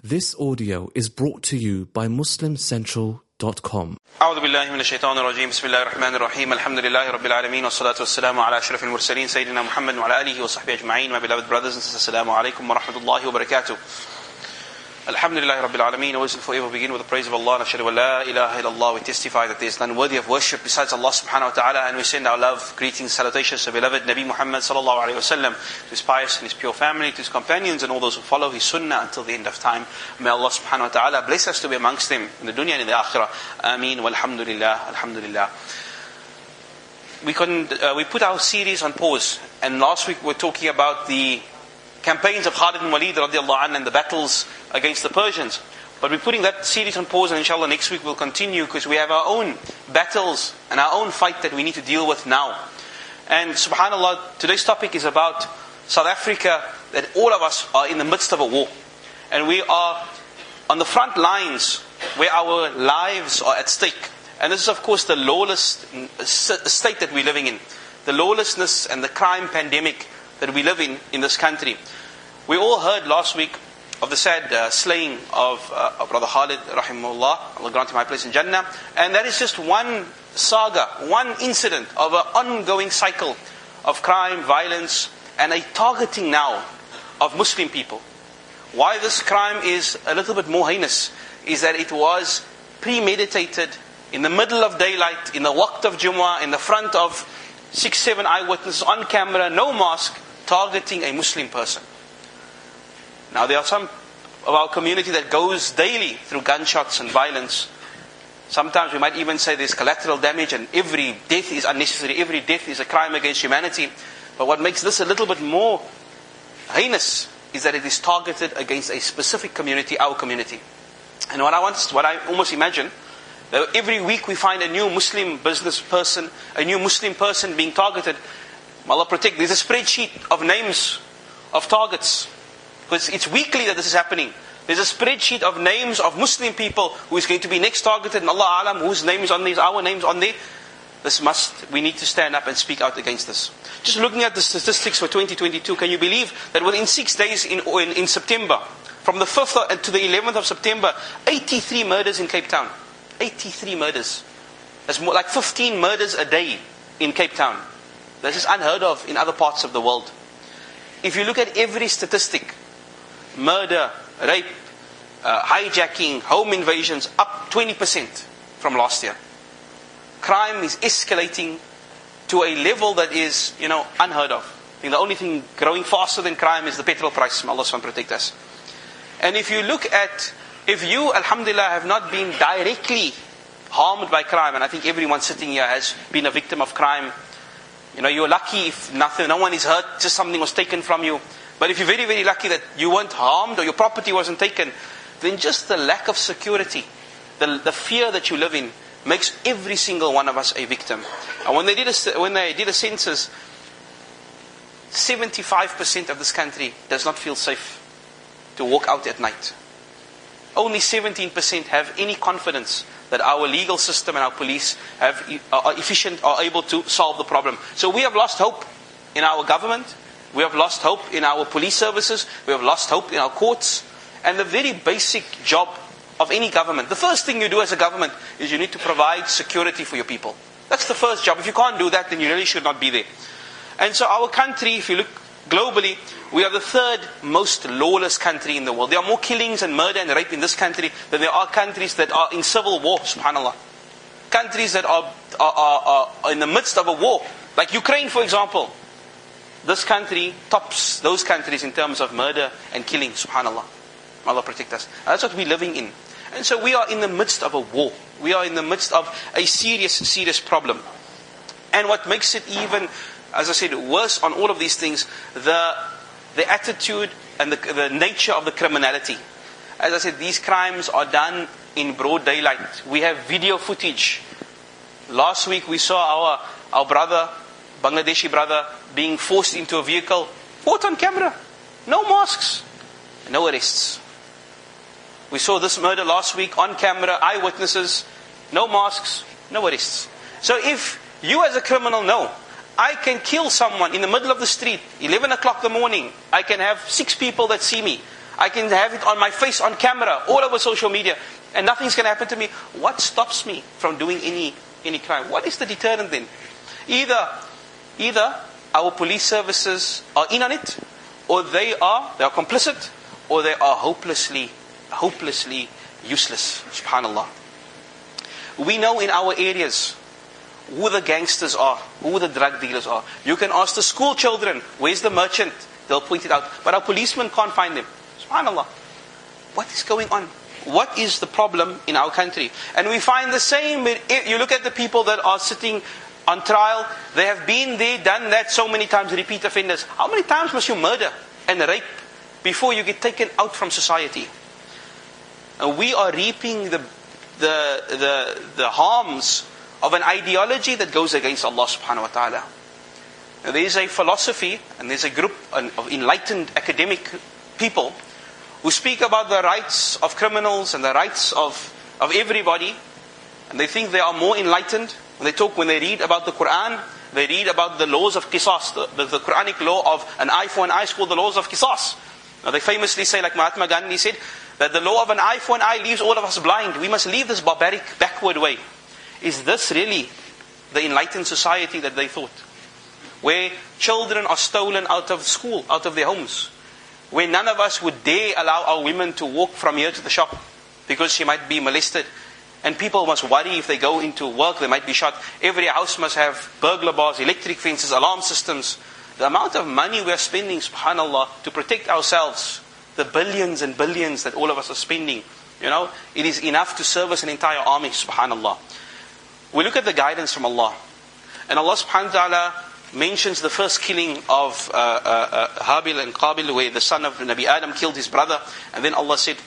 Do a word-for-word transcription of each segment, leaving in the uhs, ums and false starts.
This audio is brought to you by Muslim Central dot com. أعوذ بالله من الشيطان الرجيم بسم الله الرحمن الرحيم الحمد لله رب العالمين والصلاة والسلام على أشرف المرسلين سيدنا محمد وعلى آله وصحبه أجمعين. My beloved brothers and sisters, Assalamu alaikum wa rahmatullahi wa barakatuh. Alhamdulillah Rabbil Alameen. Always and forever begin with the praise of Allah. Ashhadu an la ilaha illallah. We testify that there is none worthy of worship besides Allah subhanahu wa ta'ala, and we send our love, greetings, salutations to beloved Nabi Muhammad sallallahu alayhi wa sallam, to his pious and his pure family, to his companions and all those who follow his sunnah until the end of time. May Allah subhanahu wa ta'ala bless us to be amongst them in the dunya and in the akhirah. Ameen. Walhamdulillah. Alhamdulillah. We couldn't, uh, we put our series on pause, and last week we were talking about the campaigns of Khalid bin Walid radiallahu anhu and the battles against the Persians. But we're putting that series on pause, and inshallah next week we'll continue, because we have our own battles and our own fight that we need to deal with now. And subhanallah, today's topic is about South Africa, that all of us are in the midst of a war. And we are on the front lines where our lives are at stake. And this is of course the lawless state that we're living in. The lawlessness and the crime pandemic that we live in in this country. We all heard last week of the sad uh, slaying of, uh, of Brother Khalid rahimahullah, Allah grant him high place in Jannah. And that is just one saga, one incident of an ongoing cycle of crime, violence, and a targeting now of Muslim people. Why this crime is a little bit more heinous is that it was premeditated in the middle of daylight, in the waqt of Jumu'ah, in the front of six, seven eyewitnesses on camera, no mask, targeting a Muslim person. Now there are some of our community that goes daily through gunshots and violence. Sometimes we might even say there's collateral damage and every death is unnecessary, every death is a crime against humanity. But what makes this a little bit more heinous is that it is targeted against a specific community, our community. And what I want, what I almost imagine, that every week we find a new Muslim business person, a new Muslim person being targeted. Allah protect, there's a spreadsheet of names of targets. Because it's weekly that this is happening. There's a spreadsheet of names of Muslim people who is going to be next targeted, and Allah Alam, whose name is on there, our names on there. This must, we need to stand up and speak out against this. Just looking at the statistics for twenty twenty-two, can you believe that within six days in, in, in September, from the fifth to the eleventh of September, eighty-three murders in Cape Town. eighty-three murders. That's more like fifteen murders a day in Cape Town. This is unheard of in other parts of the world. If you look at every statistic, murder, rape, uh, hijacking, home invasions, up twenty percent from last year. Crime is escalating to a level that is, you know, unheard of. I think the only thing growing faster than crime is the petrol price. May Allah subhanahu wa ta'ala protect us. And if you look at, if you, alhamdulillah, have not been directly harmed by crime, and I think everyone sitting here has been a victim of crime. You know, you're lucky if nothing, no one is hurt, just something was taken from you. But if you're very, very lucky that you weren't harmed or your property wasn't taken, then just the lack of security, the, the fear that you live in, makes every single one of us a victim. And when they did a, when they did a census, seventy-five percent of this country does not feel safe to walk out at night. Only seventeen percent have any confidence that our legal system and our police have, are efficient, are able to solve the problem. So we have lost hope in our government. We have lost hope in our police services. We have lost hope in our courts. And the very basic job of any government, the first thing you do as a government is you need to provide security for your people. That's the first job. If you can't do that, then you really should not be there. And so our country, if you look globally, we are the third most lawless country in the world. There are more killings and murder and rape in this country than there are countries that are in civil war, subhanAllah. Countries that are, are, are, are in the midst of a war. Like Ukraine, for example. This country tops those countries in terms of murder and killing, subhanAllah. Allah protect us. And that's what we're living in. And so we are in the midst of a war. We are in the midst of a serious, serious problem. And what makes it even, as I said, worse on all of these things, the the attitude and the, the nature of the criminality. As I said, these crimes are done in broad daylight. We have video footage. Last week we saw our, our brother, Bangladeshi brother, being forced into a vehicle, caught on camera. No masks, no arrests. We saw this murder last week on camera, eyewitnesses, no masks, no arrests. So if you as a criminal know, I can kill someone in the middle of the street, eleven o'clock in the morning, I can have six people that see me, I can have it on my face, on camera, all over social media, and nothing's going to happen to me. What stops me from doing any any crime? What is the deterrent then? Either, either our police services are in on it, or they are they are complicit, or they are hopelessly, hopelessly useless. Subhanallah. We know in our areas who the gangsters are, who the drug dealers are. You can ask the school children, where's the merchant? They'll point it out. But our policemen can't find them. SubhanAllah. What is going on? What is the problem in our country? And we find the same. You look at the people that are sitting on trial. They have been there, done that so many times, repeat offenders. How many times must you murder and rape before you get taken out from society? And we are reaping the, the, the, the harms of an ideology that goes against Allah subhanahu wa ta'ala. There is a philosophy, and there's a group of enlightened academic people who speak about the rights of criminals and the rights of, of everybody. And they think they are more enlightened. When they talk, when they read about the Quran, they read about the laws of qisas, the, the, the Quranic law of an eye for an eye is called the laws of qisas. Now they famously say, like Mahatma Gandhi said, that the law of an eye for an eye leaves all of us blind. We must leave this barbaric, backward way. Is this really the enlightened society that they thought? Where children are stolen out of school, out of their homes. Where none of us would dare allow our women to walk from here to the shop because she might be molested. And people must worry if they go into work, they might be shot. Every house must have burglar bars, electric fences, alarm systems. The amount of money we are spending, subhanAllah, to protect ourselves, the billions and billions that all of us are spending, you know, it is enough to service an entire army, subhanAllah. We look at the guidance from Allah. And Allah subhanahu wa ta'ala mentions the first killing of uh, uh, uh, Habil and Qabil, where the son of Nabi Adam killed his brother. And then Allah said,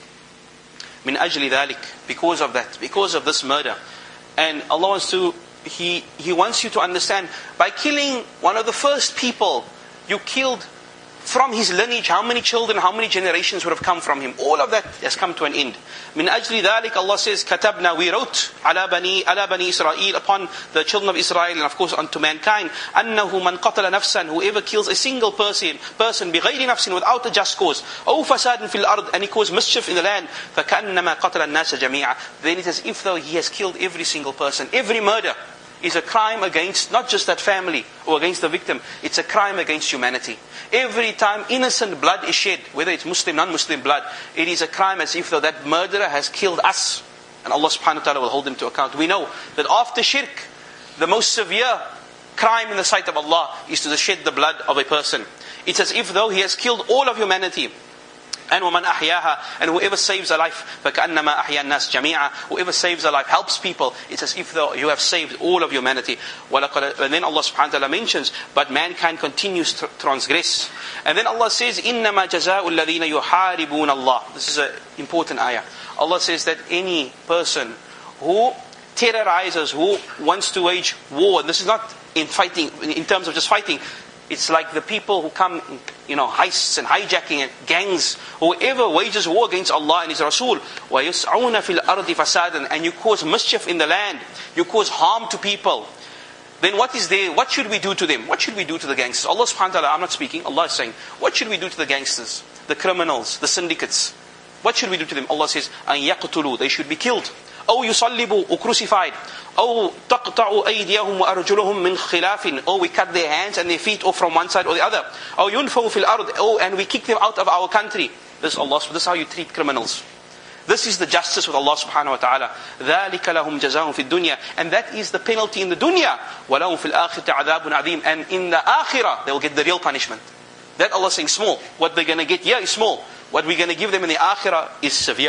Min ajli dhalik, because of that, because of this murder. And Allah wants to, He He wants you to understand, by killing one of the first people, you killed from his lineage, how many children, how many generations would have come from him. All of that has come to an end. Min ajli dhalik, Allah says, katabna, we wrote, ala bani, ala bani Israel, upon the children of Israel, and of course unto mankind, annahu man qatala nafsan, whoever kills a single person, person, bighayri nafsin, without a just cause, aw fasadin fil ard, and he caused mischief in the land, fakannama qatala an-nasa jami'a, then it is as if though he has killed every single person. Every murder is a crime against not just that family or against the victim, it's a crime against humanity. Every time innocent blood is shed, whether it's Muslim, non-Muslim blood, it is a crime as if though that murderer has killed us. And Allah subhanahu wa ta'ala will hold him to account. We know that after shirk, the most severe crime in the sight of Allah is to shed the blood of a person. It's as if though he has killed all of humanity. And وَمَنْ أَحْيَاهَا, and whoever saves a life, فَكَأَنَّمَا أَحْيَا النَّاسِ جَمِيعًا, whoever saves a life, helps people, it's as if though you have saved all of humanity. And then Allah subhanahu wa ta'ala mentions, but mankind continues to transgress. And then Allah says, إِنَّمَا جَزَاءُ الَّذِينَ يُحَارِبُونَ اللَّهِ. This is an important ayah. Allah says that any person who terrorizes, who wants to wage war, and this is not in fighting, in terms of just fighting, it's like the people who come, you know, heists and hijacking and gangs. Whoever wages war against Allah and His Rasul, وَيُسْعُونَ فِي الْأَرْضِ فَسَادًا, and you cause mischief in the land, you cause harm to people. Then what is there? What should we do to them? What should we do to the gangsters? Allah subhanahu wa ta'ala, I'm not speaking, Allah is saying, what should we do to the gangsters, the criminals, the syndicates? What should we do to them? Allah says, أَن يَقْتُلُوا, they should be killed. أو يصلبوا, or crucified. أو تقطع أيديهم وأرجلهم من خلاف, or we cut their hands and their feet off from one side or the other. أو ينفوا في الأرض, oh, and we kick them out of our country. This is Allah. This is how you treat criminals. This is the justice with Allah subhanahu wa ta'ala. ذَلِكَ لَهُمْ جَزَاهُمْ فِي الدُّنْيَا, and that is the penalty in the dunya. وَلَهُمْ فِي الْآخِرَةِ عَذَابٌ عَظِيمٌ, and in the akhirah they will get the real punishment. That Allah is saying small. What they're going to get here is small. What we're going to give them in the akhirah is severe.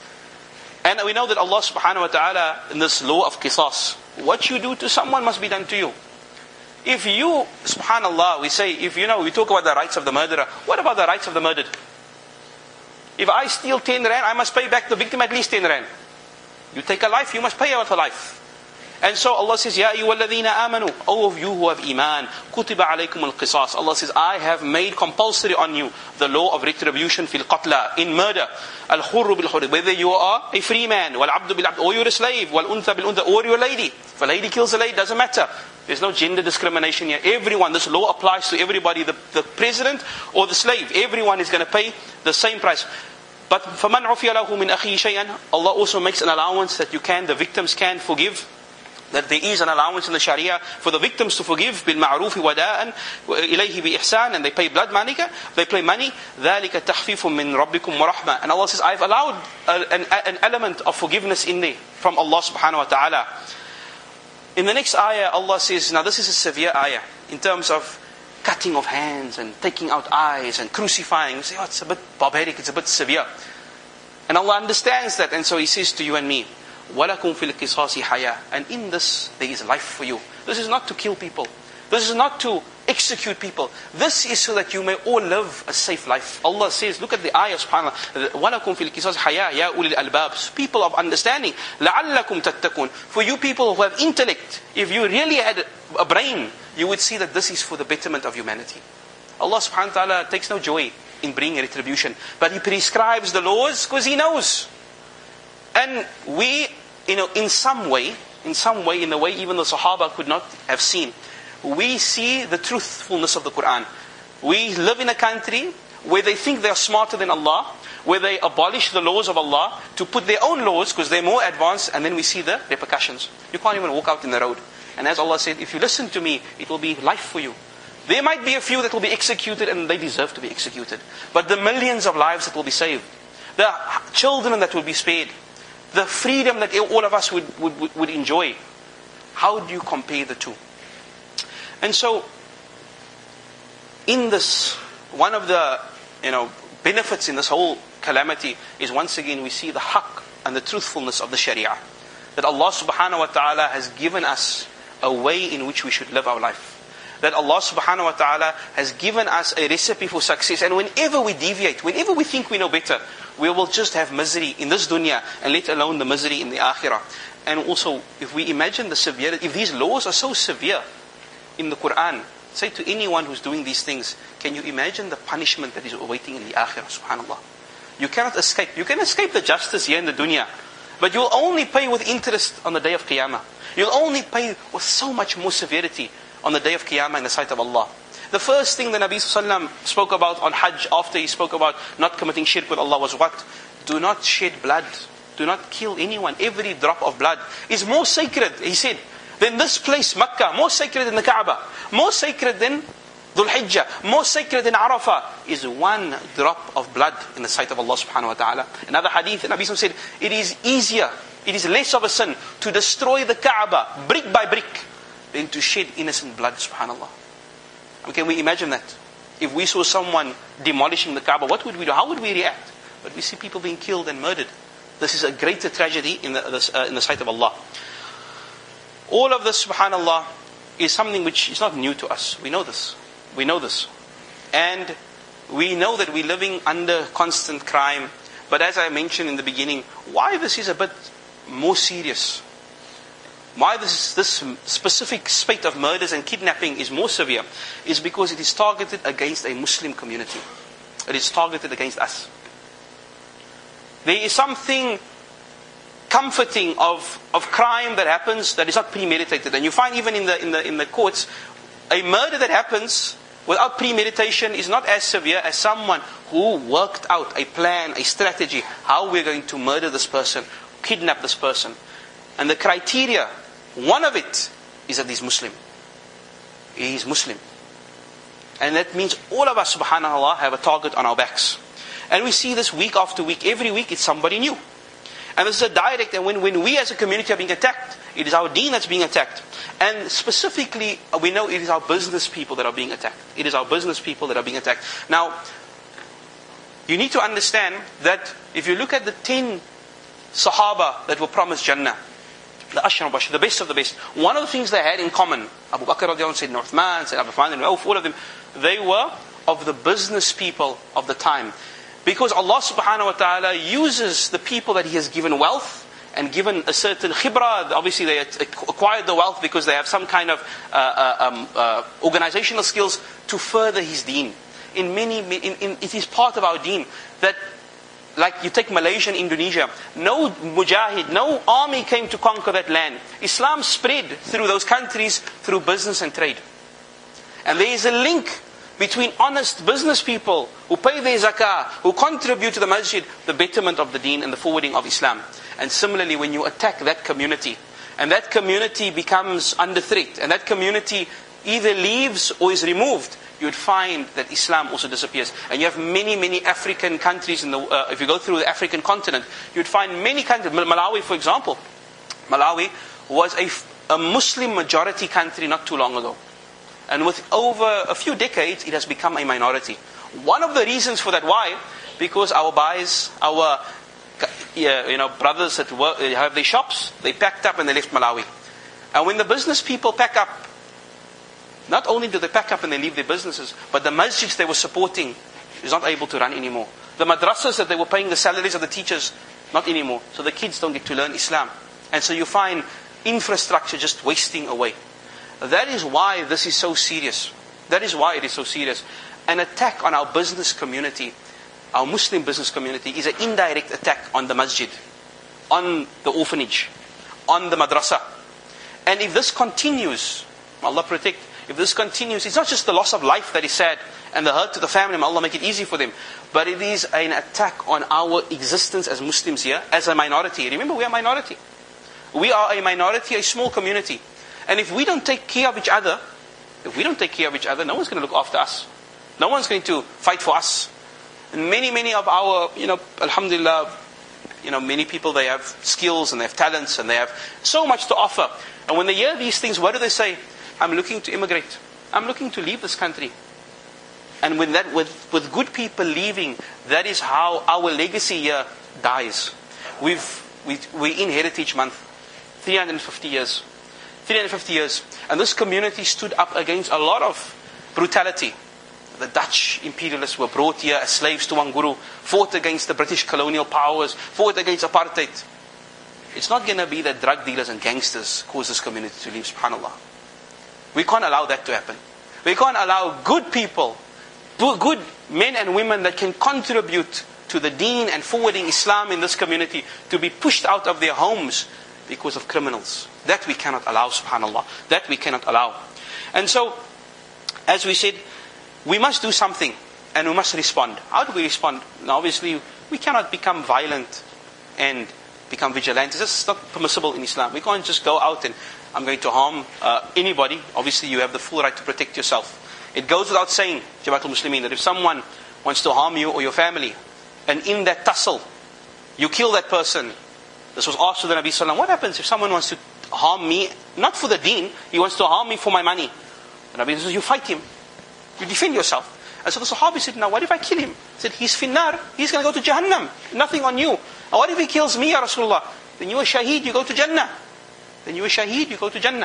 And we know that Allah subhanahu wa ta'ala, in this law of qisas, what you do to someone must be done to you. If you, subhanallah, we say, if you know, we talk about the rights of the murderer, what about the rights of the murdered? If I steal ten rand, I must pay back the victim at least ten rand. You take a life, you must pay out a life. And so Allah says, Ya ayyuhalladhina amanu, all of you who have iman, kutiba alaykum al-qisas. Allah says, I have made compulsory on you the law of retribution fil qatla, in murder. Al-khurru bil-khurri, whether you are a free man, wal-abdu bil-abd, or you're a slave, wal-untha bil-untha, or you're a lady. If a lady kills a lady, doesn't matter. There's no gender discrimination here. Everyone, this law applies to everybody, the, the president or the slave. Everyone is going to pay the same price. But فَمَنْ عُفِيَ لَهُ مِنْ أَخِيهِ شَيْئًا, Allah also makes an allowance that you can, the victims can forgive. That there is an allowance in the Sharia for the victims to forgive بِالْمَعْرُوفِ وَدَاءً إِلَيْهِ بِإِحْسَانٍ, and they pay blood money, they pay money. ذَلِكَ تَخْفِيفٌ مِّن رَبِّكُمْ وَرَحْمَةٌ. And Allah says, I've allowed a, an, an element of forgiveness in there from Allah subhanahu wa ta'ala. In the next ayah, Allah says, now this is a severe ayah in terms of cutting of hands and taking out eyes and crucifying. You say, oh, it's a bit barbaric, it's a bit severe. And Allah understands that, and so He says to you and me, وَلَكُمْ فِي الْقِصَاصِ حَيَاةٌ. And in this, there is life for you. This is not to kill people. This is not to execute people. This is so that you may all live a safe life. Allah says, look at the ayah, subhanAllah, وَلَكُمْ فِي الْقِصَاصِ حَيَاةٌ يَا أُولِي الْأَلْبَابِ. People of understanding. لَعَلَّكُمْ تَتَّقُونَ. For you people who have intellect, if you really had a brain, you would see that this is for the betterment of humanity. Allah subhanahu wa ta'ala takes no joy in bringing retribution. But He prescribes the laws because He knows. And we, you know, in some way, in some way, in a way even the Sahaba could not have seen, we see the truthfulness of the Quran. We live in a country where they think they are smarter than Allah, where they abolish the laws of Allah to put their own laws because they're more advanced, and then we see the repercussions. You can't even walk out in the road. And as Allah said, if you listen to me, it will be life for you. There might be a few that will be executed, and they deserve to be executed. But the millions of lives that will be saved, the children that will be spared, the freedom that all of us would, would, would enjoy. How do you compare the two? And so, in this, one of the you know benefits in this whole calamity is once again we see the haqq and the truthfulness of the Sharia. That Allah subhanahu wa ta'ala has given us a way in which we should live our life. That Allah subhanahu wa ta'ala has given us a recipe for success. And whenever we deviate, whenever we think we know better, we will just have misery in this dunya, and let alone the misery in the akhirah. And also, if we imagine the severity, if these laws are so severe in the Quran, say to anyone who's doing these things, can you imagine the punishment that is awaiting in the akhirah, subhanallah? You cannot escape. You can escape the justice here in the dunya, but you'll only pay with interest on the day of Qiyamah. You'll only pay with so much more severity on the day of Qiyamah in the sight of Allah. The first thing the Nabi sallallahu alaihi wasallam spoke about on Hajj, after he spoke about not committing shirk with Allah, was what? Do not shed blood. Do not kill anyone. Every drop of blood is more sacred, he said, than this place, Makkah. More sacred than the Kaaba. More sacred than Dhul Hijjah. More sacred than Arafah. Is one drop of blood in the sight of Allah subhanahu wa ta'ala. Another hadith, the Nabi sallallahu alaihi wasallam said, it is easier, it is less of a sin to destroy the Kaaba brick by brick than to shed innocent blood, subhanallah. Can we imagine that? If we saw someone demolishing the Kaaba, what would we do? How would we react? But we see people being killed and murdered. This is a greater tragedy in the, this, uh, in the sight of Allah. All of this, subhanallah, is something which is not new to us. We know this. We know this. And we know that we're living under constant crime. But as I mentioned in the beginning, why this is a bit more serious, why this, this specific spate of murders and kidnapping is more severe, is because it is targeted against a Muslim community. It is targeted against us. There is something comforting of, of crime that happens that is not premeditated. And you find even in the, in the, in the courts, a murder that happens without premeditation is not as severe as someone who worked out a plan, a strategy, how we're going to murder this person, kidnap this person. And the criteria, one of it, is that he's Muslim. He is Muslim. And that means all of us, subhanAllah, have a target on our backs. And we see this week after week. Every week it's somebody new. And this is a direct, and when, when we as a community are being attacked, it is our deen that's being attacked. And specifically, we know it is our business people that are being attacked. It is our business people that are being attacked. Now, you need to understand that if you look at the ten Sahaba that were promised Jannah, the Ashram Bashar, the best of the best, one of the things they had in common, Abu Bakr radiallahu anhu, Sayyidina Uthman, Sayyidina Abu Uthman, and all of them, they were of the business people of the time. Because Allah subhanahu wa ta'ala uses the people that He has given wealth and given a certain khibra. Obviously they acquired the wealth because they have some kind of uh, uh, um, uh, organizational skills to further His deen. In many, in, in, it is part of our deen that like you take Malaysia and Indonesia, no mujahid, no army came to conquer that land. Islam spread through those countries through business and trade. And there is a link between honest business people who pay their zakah, who contribute to the masjid, the betterment of the deen and the forwarding of Islam. And similarly, when you attack that community, and that community becomes under threat, and that community either leaves or is removed, you would find that Islam also disappears. And you have many, many African countries, in the, uh, if you go through the African continent, you would find many countries. Malawi, for example. Malawi was a, a Muslim majority country not too long ago. And with over a few decades, it has become a minority. One of the reasons for that, why? Because our buyers, our you know, brothers that work, have their shops, they packed up and they left Malawi. And when the business people pack up, not only do they pack up and they leave their businesses, but the masjids they were supporting is not able to run anymore. The madrasas that they were paying the salaries of the teachers, not anymore. So the kids don't get to learn Islam. And so you find infrastructure just wasting away. That is why this is so serious. That is why it is so serious. An attack on our business community, our Muslim business community, is an indirect attack on the masjid, on the orphanage, on the madrasa. And if this continues, Allah protect, if this continues, it's not just the loss of life that is sad and the hurt to the family, may Allah make it easy for them, but it is an attack on our existence as Muslims here, as a minority. Remember, we are a minority. We are a minority, a small community. And if we don't take care of each other, if we don't take care of each other, no one's going to look after us. No one's going to fight for us. And many, many of our, you know, alhamdulillah, you know, many people, they have skills and they have talents and they have so much to offer. And when they hear these things, what do they say? I'm looking to immigrate. I'm looking to leave this country. And when that, with, with good people leaving, that is how our legacy here dies. We've, we, we're in Heritage Month, three hundred fifty years. three hundred fifty years. And this community stood up against a lot of brutality. The Dutch imperialists were brought here as slaves to Wanguru, fought against the British colonial powers, fought against apartheid. It's not going to be that drug dealers and gangsters cause this community to leave, subhanAllah. We can't allow that to happen. We can't allow good people, good men and women that can contribute to the deen and forwarding Islam in this community to be pushed out of their homes because of criminals. That we cannot allow, subhanAllah. That we cannot allow. And so, as we said, we must do something and we must respond. How do we respond? Now, obviously, we cannot become violent and become vigilantes. This is not permissible in Islam. We can't just go out and I'm going to harm uh, anybody. Obviously, you have the full right to protect yourself. It goes without saying, Jamaatul Muslimin, that if someone wants to harm you or your family, and in that tussle, you kill that person. This was asked to the Nabi Sallallahu Alaihi Wasallam, what happens if someone wants to harm me, not for the deen, he wants to harm me for my money? The Nabi says, you fight him. You defend yourself. And so the Sahabi said, now what if I kill him? He said, he's finnar, he's going to go to Jahannam. Nothing on you. And what if he kills me, Ya Rasulullah? Then you are shaheed, you go to Jannah. Then you are shaheed, you go to Jannah.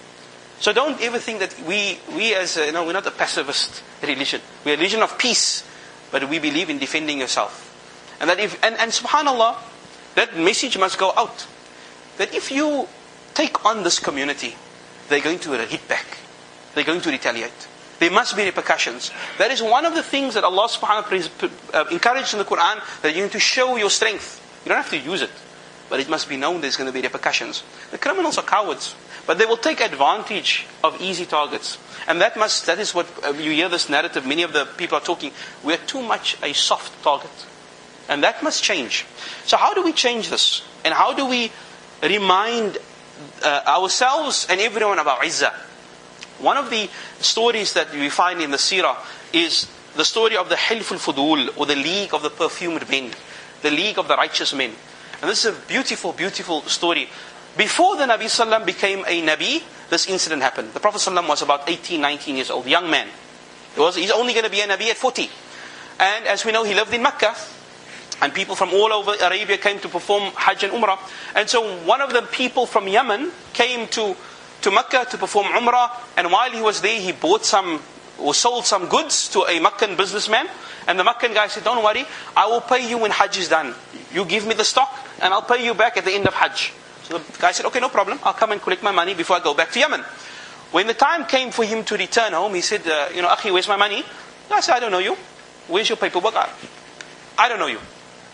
So don't ever think that we, we as, uh, you know, we're not a pacifist religion. We're a religion of peace. But we believe in defending yourself. And that if, and, and subhanAllah, that message must go out. That if you take on this community, they're going to hit back. They're going to retaliate. There must be repercussions. That is one of the things that Allah subhanahu wa ta'ala encouraged in the Quran, that you need to show your strength. You don't have to use it. But it must be known there's going to be repercussions. The criminals are cowards. But they will take advantage of easy targets. And that must, that is what, uh, you hear this narrative, many of the people are talking, we are too much a soft target. And that must change. So how do we change this? And how do we remind uh, ourselves and everyone about Izzah? One of the stories that we find in the seerah is the story of the Hilf al-Fudul, or the League of the Perfumed Men, the League of the Righteous Men. And this is a beautiful, beautiful story. Before the Nabi Sallam became a Nabi, this incident happened. The Prophet Sallam was about eighteen, nineteen years old, young man. It was, he's only going to be a Nabi at forty. And as we know, he lived in Mecca. And people from all over Arabia came to perform Hajj and Umrah. And so one of the people from Yemen came to to Mecca to perform Umrah, and while he was there, he bought some, or sold some goods to a Meccan businessman, and the Meccan guy said, don't worry, I will pay you when Hajj is done. You give me the stock, and I'll pay you back at the end of Hajj. So the guy said, okay, no problem, I'll come and collect my money before I go back to Yemen. When the time came for him to return home, he said, uh, you know, Akhi, where's my money? I said, I don't know you. Where's your paperwork? I, I don't know you.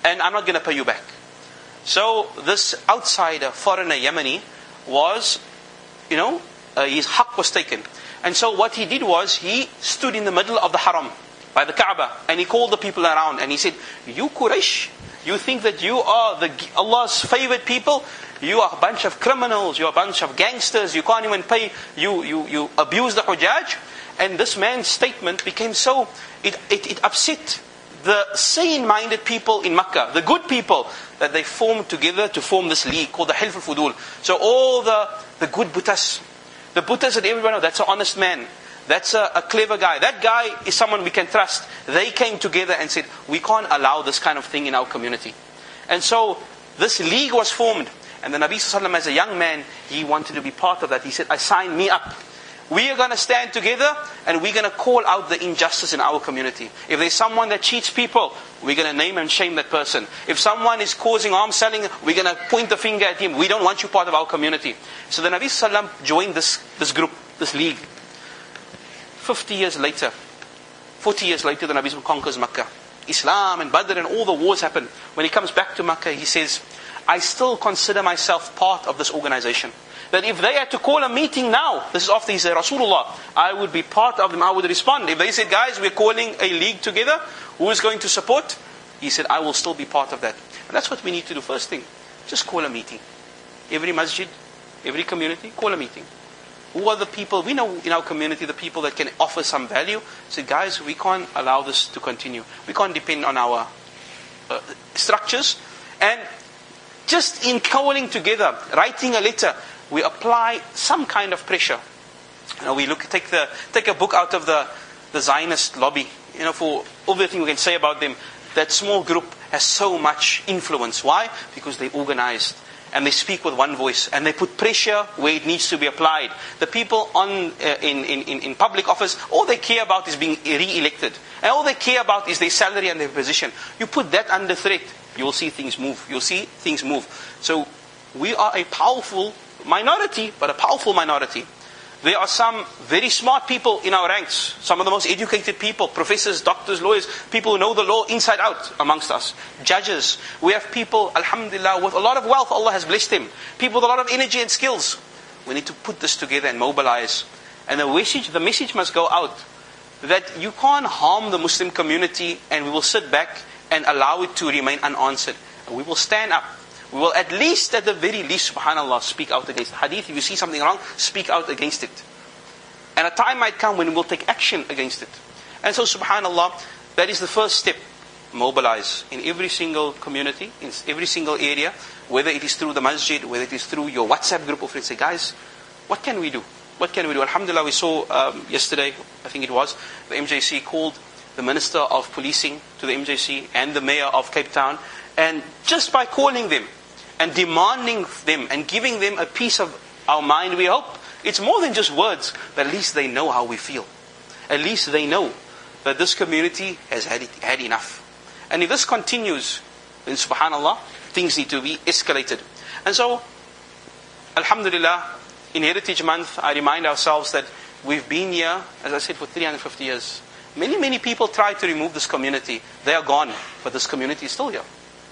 and I'm not going to pay you back. So this outsider, foreigner, Yemeni, was, you know, uh, his haqq was taken. And so what he did was, he stood in the middle of the haram, by the Kaaba, and he called the people around, and he said, you Quraysh, you think that you are the Allah's favored people? You are a bunch of criminals, you are a bunch of gangsters, you can't even pay, you you, you abuse the Hujjaj. And this man's statement became so, it, it, it upset the sane-minded people in Makkah, the good people, that they formed together to form this league called the Hilf al-Fudul. So all the, the good Buttas, the Buttas that everyone knows, that's an honest man, that's a, a clever guy, that guy is someone we can trust. They came together and said, we can't allow this kind of thing in our community. And so this league was formed. And the Nabi Sallallahu Alaihi Wasallam, as a young man, he wanted to be part of that. He said, I sign me up. We are going to stand together and we're going to call out the injustice in our community. If there's someone that cheats people, we're going to name and shame that person. If someone is causing arms selling, we're going to point the finger at him. We don't want you part of our community. So the Nabi Sallallahu Alaihi Wasallam joined this, this group, this league. Fifty years later, forty years later, the Nabi Sallallahu Alaihi Wasallam conquers Makkah. Islam and Badr and all the wars happen. When he comes back to Makkah, he says, I still consider myself part of this organization. That if they had to call a meeting now, this is after he said Rasulullah, I would be part of them, I would respond. If they said, guys, we're calling a league together, who is going to support? He said, I will still be part of that. And that's what we need to do. First thing, just call a meeting. Every masjid, every community, call a meeting. Who are the people, we know in our community, the people that can offer some value. Say, guys, we can't allow this to continue. We can't depend on our uh, structures. And just in calling together, writing a letter, we apply some kind of pressure. You know, we look take the take a book out of the, the Zionist lobby. You know, for everything we can say about them, that small group has so much influence. Why? Because they organized and they speak with one voice and they put pressure where it needs to be applied. The people on uh, in, in in public office, all they care about is being re-elected, and all they care about is their salary and their position. You put that under threat, you will see things move. You'll see things move. So we are a powerful minority, but a powerful minority. There are some very smart people in our ranks, some of the most educated people, professors, doctors, lawyers, people who know the law inside out amongst us. Judges. We have people, alhamdulillah, with a lot of wealth. Allah has blessed them. People with a lot of energy and skills. We need to put this together and mobilize. And the message, the message must go out that you can't harm the Muslim community and we will sit back and allow it to remain unanswered. And we will stand up. We will at least, at the very least, subhanAllah, speak out against it. Hadith, if you see something wrong, speak out against it. And a time might come when we will take action against it. And so, subhanAllah, that is the first step. Mobilize in every single community, in every single area, whether it is through the masjid, whether it is through your WhatsApp group of friends. Say, guys, what can we do? What can we do? Alhamdulillah, we saw um, yesterday, I think it was, the M J C called the Minister of Policing to the M J C and the Mayor of Cape Town. And just by calling them, and demanding them and giving them a piece of our mind, we hope it's more than just words, but at least they know how we feel. At least they know that this community has had it, had enough. And if this continues, then subhanAllah, things need to be escalated. And so, alhamdulillah, in Heritage Month, I remind ourselves that we've been here, as I said, for three hundred fifty years. Many, many people tried to remove this community. They are gone, but this community is still here.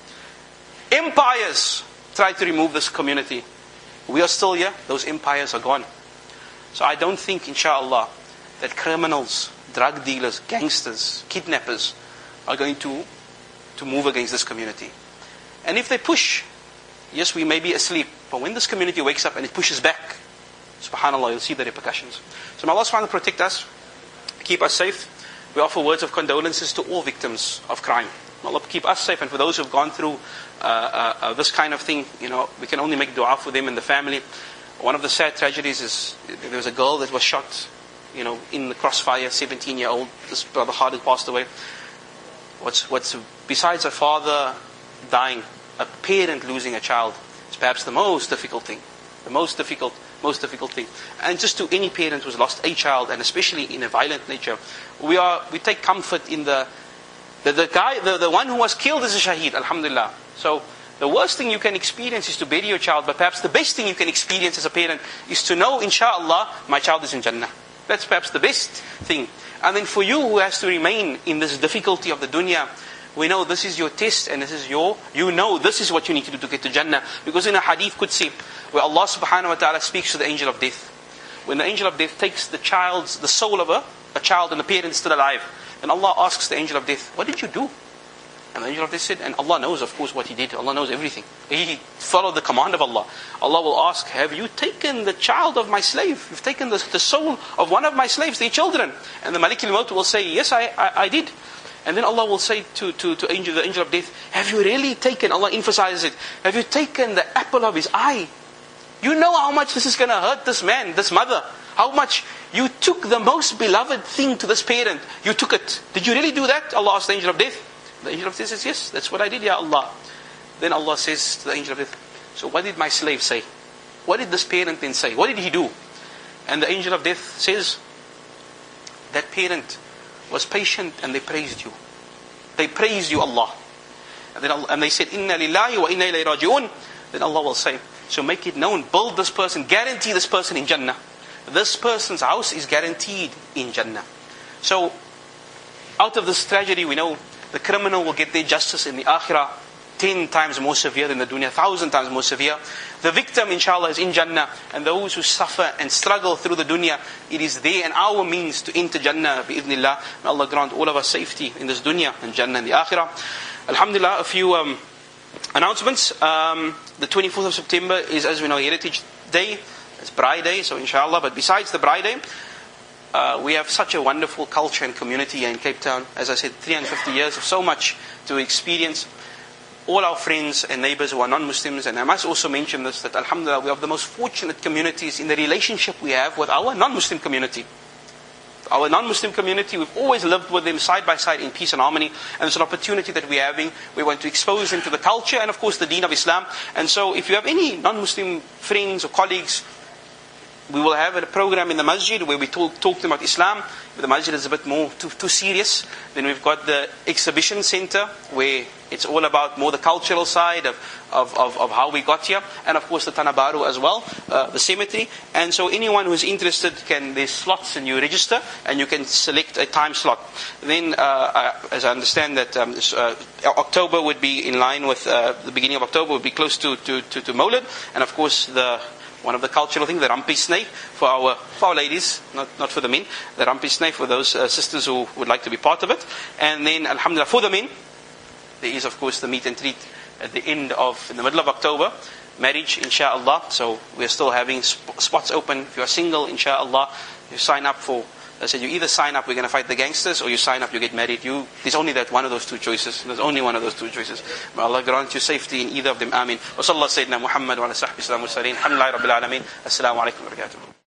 Empires tried to remove this community. We are still here. Those empires are gone. So I don't think, inshallah, that criminals, drug dealers, gangsters, kidnappers are going to, to move against this community. And if they push, yes, we may be asleep, but when this community wakes up and it pushes back, subhanAllah, you'll see the repercussions. So may Allah subhanahu wa ta'ala protect us, keep us safe. We offer words of condolences to all victims of crime. May Allah keep us safe, and for those who have gone through uh, uh, uh, this kind of thing, you know, we can only make dua for them and the family. One of the sad tragedies is there was a girl that was shot, you know, in the crossfire, seventeen-year-old. This brother Khalid passed away. What's what's besides a father dying, a parent losing a child is perhaps the most difficult thing, the most difficult, most difficult thing. And just to any parent who's lost a child, and especially in a violent nature, we are we take comfort in the. The, the guy, the, the one who was killed is a shaheed, alhamdulillah. So the worst thing you can experience is to bury your child, but perhaps the best thing you can experience as a parent is to know, inshallah, my child is in Jannah. That's perhaps the best thing. And then for you who has to remain in this difficulty of the dunya, we know this is your test and this is your, you know this is what you need to do to get to Jannah. Because in a hadith Qudsi, where Allah subhanahu wa ta'ala speaks to the angel of death, when the angel of death takes the child's, the soul of a, a child and the parent is still alive, and Allah asks the angel of death, what did you do? And the angel of death said, and Allah knows of course what he did, Allah knows everything. He followed the command of Allah. Allah will ask, have you taken the child of my slave? You've taken the, the soul of one of my slaves, their children. And the Malik al-Maut will say, yes, I, I, I did. And then Allah will say to, to, to angel, the angel of death, have you really taken, Allah emphasizes it, have you taken the apple of his eye? You know how much this is going to hurt this man, this mother. How much you took the most beloved thing to this parent. You took it. Did you really do that? Allah asked the angel of death. The angel of death says, yes, that's what I did, Ya Allah. Then Allah says to the angel of death, so what did my slave say? What did this parent then say? What did he do? And the angel of death says, that parent was patient and they praised you. They praised you, Allah. And then Allah, and they said, Inna lillahi wa inna ilayhi raji'un. Then Allah will say, so make it known, build this person, guarantee this person in Jannah. This person's house is guaranteed in Jannah. So, out of this tragedy we know, the criminal will get their justice in the akhirah ten times more severe than the dunya, thousand times more severe. The victim, inshallah, is in Jannah. And those who suffer and struggle through the dunya, it is they and our means to enter Jannah, bi'idhnillah. May Allah grant all of us safety in this dunya and Jannah in the akhirah. Alhamdulillah, a few um, announcements. Um, the twenty-fourth of September is, as we know, Heritage Day. It's Braai Day, so inshallah. But besides the Braai Day, uh, we have such a wonderful culture and community here in Cape Town. As I said, three hundred fifty years of so much to experience. All our friends and neighbors who are non-Muslims, and I must also mention this, that alhamdulillah, we have the most fortunate communities in the relationship we have with our non-Muslim community. Our non-Muslim community, we've always lived with them side by side in peace and harmony. And it's an opportunity that we're having. We want to expose them to the culture and of course the deen of Islam. And so if you have any non-Muslim friends or colleagues, we will have a program in the masjid where we talk, talk to them about Islam. If the masjid is a bit more too, too serious, then we've got the exhibition center where it's all about more the cultural side of, of, of, of how we got here. And of course the Tanabaru as well, uh, the cemetery. And so anyone who's interested can, there's slots and you register and you can select a time slot. Then, uh, uh, as I understand that um, this, uh, October would be in line with, uh, the beginning of October would be close to, to, to, to Mawlid. And of course the one of the cultural things, the Rampi Snake for our for our ladies, not not for the men. The Rampi Snake for those uh, sisters who would like to be part of it. And then, alhamdulillah, for the men, there is of course the meet and treat at the end of, in the middle of October, marriage, insha'Allah. So we're still having sp- spots open. If you are single, insha'Allah, you sign up for. I said, you either sign up, we're going to fight the gangsters, or you sign up, you get married. You, there's only that one of those two choices. There's only one of those two choices. May Allah grant you safety in either of them. Ameen. Wa sallallahu sayyidina Muhammad wa ala sahbihi sallam wa sallam. Alhamdulillah rabbil alameen. Assalamu alaikum wa barakatuh.